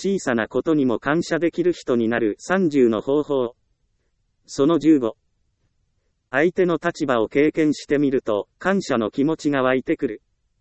小さなことにも感謝できる人になる30の方法。その15。相手の立場を経験してみると、感謝の気持ちが湧いてくる。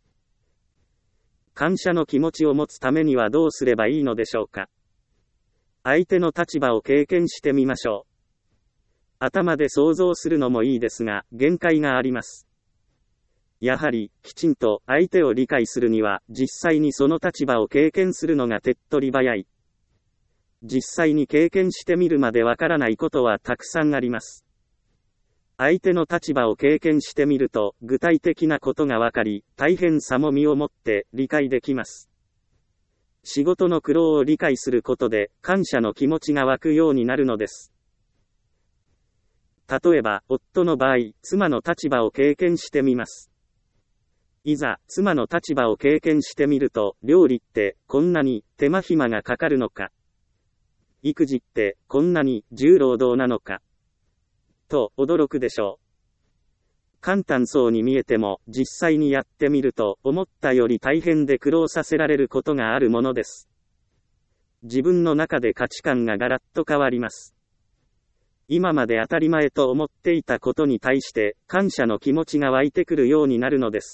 感謝の気持ちを持つためにはどうすればいいのでしょうか。相手の立場を経験してみましょう。頭で想像するのもいいですが、限界があります。やはり、きちんと相手を理解するには、実際にその立場を経験するのが手っ取り早い。実際に経験してみるまでわからないことはたくさんあります。相手の立場を経験してみると、具体的なことがわかり、大変さも身をもって理解できます。仕事の苦労を理解することで、感謝の気持ちが湧くようになるのです。例えば、夫の場合、妻の立場を経験してみます。いざ、妻の立場を経験してみると、料理ってこんなに手間暇がかかるのか。育児ってこんなに重労働なのか。と驚くでしょう。簡単そうに見えても、実際にやってみると、思ったより大変で苦労させられることがあるものです。自分の中で価値観がガラッと変わります。今まで当たり前と思っていたことに対して、感謝の気持ちが湧いてくるようになるのです。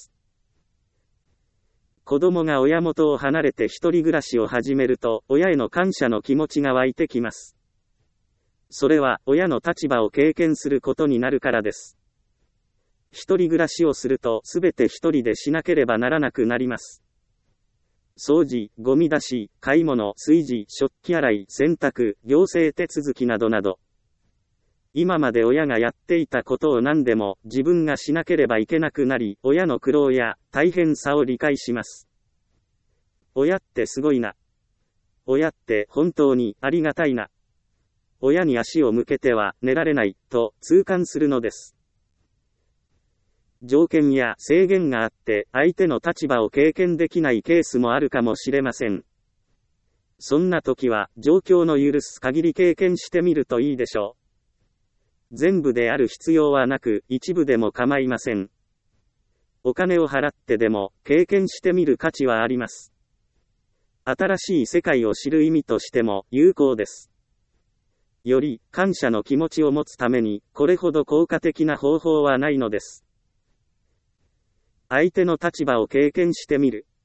子供が親元を離れて一人暮らしを始めると、親への感謝の気持ちが湧いてきます。それは、親の立場を経験することになるからです。一人暮らしをすると、すべて一人でしなければならなくなります。掃除、ゴミ出し、買い物、炊事、食器洗い、洗濯、行政手続きなどなど。今まで親がやっていたことを何でも自分がしなければいけなくなり、親の苦労や大変さを理解します。親ってすごいな。親って本当にありがたいな。親に足を向けては寝られない、と痛感するのです。条件や制限があって、相手の立場を経験できないケースもあるかもしれません。そんな時は、状況の許す限り経験してみるといいでしょう。全部である必要はなく、一部でも構いません。お金を払ってでも、経験してみる価値はあります。新しい世界を知る意味としても、有効です。より、感謝の気持ちを持つために、これほど効果的な方法はないのです。相手の立場を経験してみる。